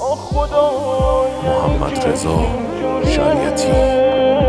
محمد رضا شریعتی.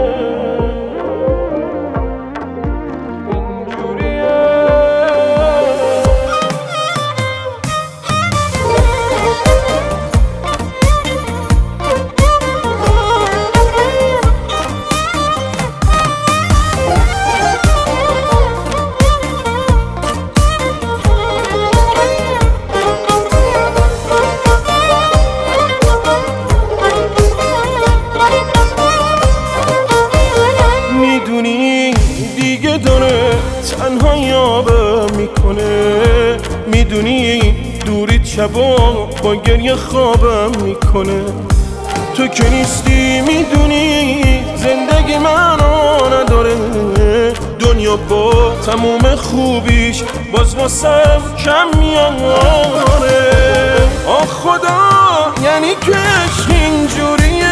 دیگه داره تنها یابم میکنه، میدونی دوریت شبا با گریه خوابم میکنه. تو که نیستی میدونی زندگی منو نداره، دنیا با تموم خوبیش باز واسم کم میاره. آه خدا یعنی که عشق اینجوریه،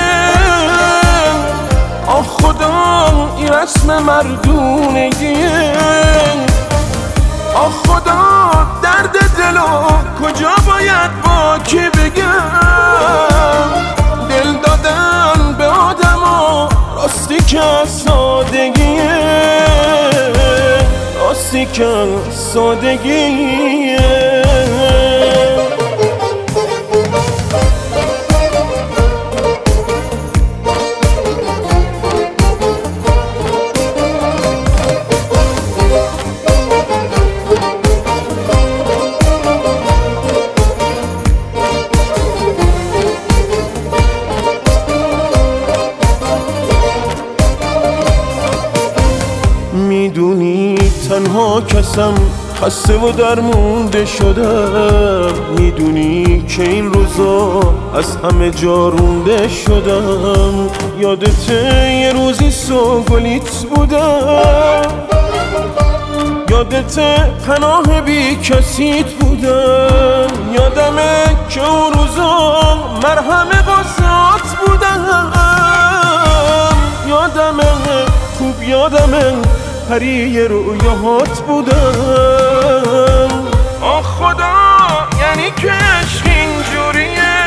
آه خدا این رسم مردونگیه. آه خدا درد دلو کجا باید با کی بگم، دل دادن به آدما راستی که سادگیه، راستی که سادگیه. میدونی تنها کسم خسته و درمونده شدم، میدونی که این روزا از همه جارونده شدم. یادته یه روزی سوگلیت بودم، یادته پناه بی کسیت بودم، یادمه که اون روزا مرهم واسات بودم، یادمه خوب یادمه پری رویاهات بودم. آه خدا یعنی که عشق اینجوریه،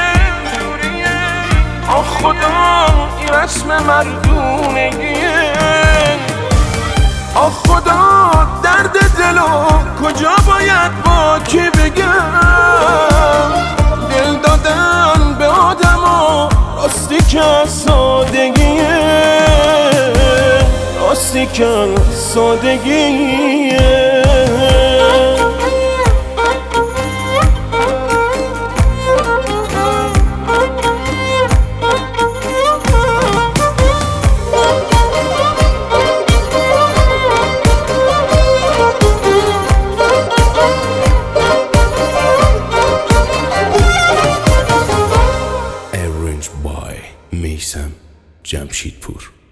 آه خدا این رسم مردونگیه. آه خدا درد دلو کجا باید با کی بگم، دل دادن به آدما راستی که سادگیه، راستی که سادگیه. Arranged by میثم جمشیدپور.